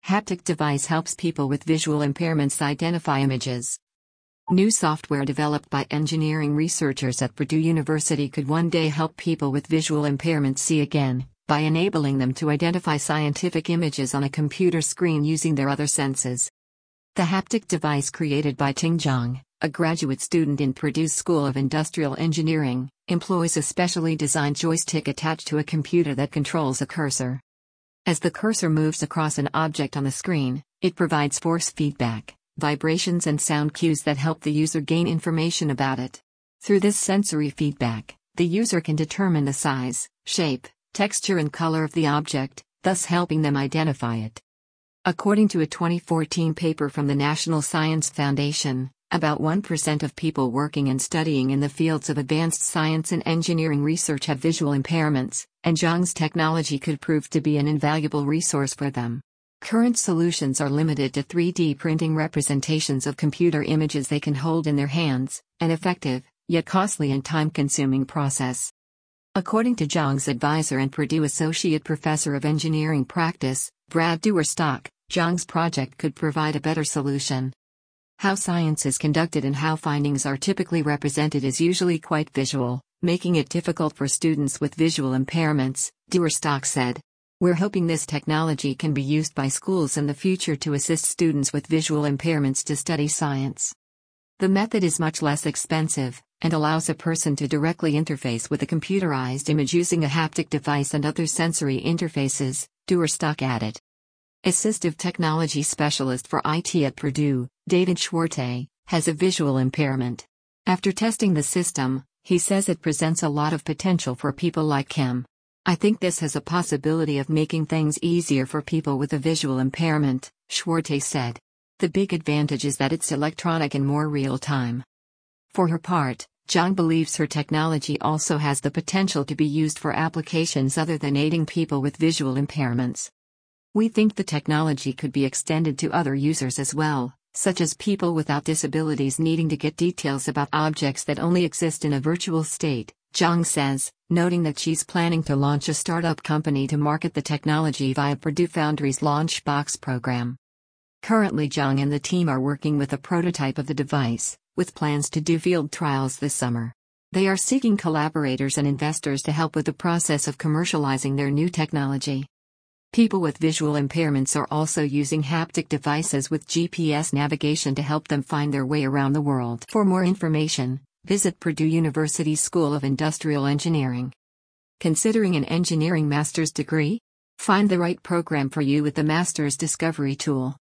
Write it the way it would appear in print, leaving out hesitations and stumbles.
Haptic device helps people with visual impairments identify images. New software developed by engineering researchers at Purdue University could one day help people with visual impairments see again, by enabling them to identify scientific images on a computer screen using their other senses. The haptic device created by Ting Zhang, a graduate student in Purdue's School of Industrial Engineering, employs a specially designed joystick attached to a computer that controls a cursor. As the cursor moves across an object on the screen, it provides force feedback, vibrations and sound cues that help the user gain information about it. Through this sensory feedback, the user can determine the size, shape, texture and color of the object, thus helping them identify it. According to a 2014 paper from the National Science Foundation, about 1% of people working and studying in the fields of advanced science and engineering research have visual impairments, and Zhang's technology could prove to be an invaluable resource for them. Current solutions are limited to 3D printing representations of computer images they can hold in their hands, an effective, yet costly and time-consuming process. According to Zhang's advisor and Purdue Associate Professor of Engineering Practice, Brad Duerstock, Zhang's project could provide a better solution. How science is conducted and how findings are typically represented is usually quite visual, making it difficult for students with visual impairments, Duerstock said. We're hoping this technology can be used by schools in the future to assist students with visual impairments to study science. The method is much less expensive, and allows a person to directly interface with a computerized image using a haptic device and other sensory interfaces, Duerstock added. Assistive technology specialist for IT at Purdue, David Schwarte, has a visual impairment. After testing the system, he says it presents a lot of potential for people like him. I think this has a possibility of making things easier for people with a visual impairment, Schwarte said. The big advantage is that it's electronic and more real-time. For her part, Zhang believes her technology also has the potential to be used for applications other than aiding people with visual impairments. We think the technology could be extended to other users as well, such as people without disabilities needing to get details about objects that only exist in a virtual state, Zhang says, noting that she's planning to launch a startup company to market the technology via Purdue Foundry's Launchbox program. Currently, Zhang and the team are working with a prototype of the device, with plans to do field trials this summer. They are seeking collaborators and investors to help with the process of commercializing their new technology. People with visual impairments are also using haptic devices with GPS navigation to help them find their way around the world. For more information, visit Purdue University's School of Industrial Engineering. Considering an engineering master's degree? Find the right program for you with the Master's Discovery tool.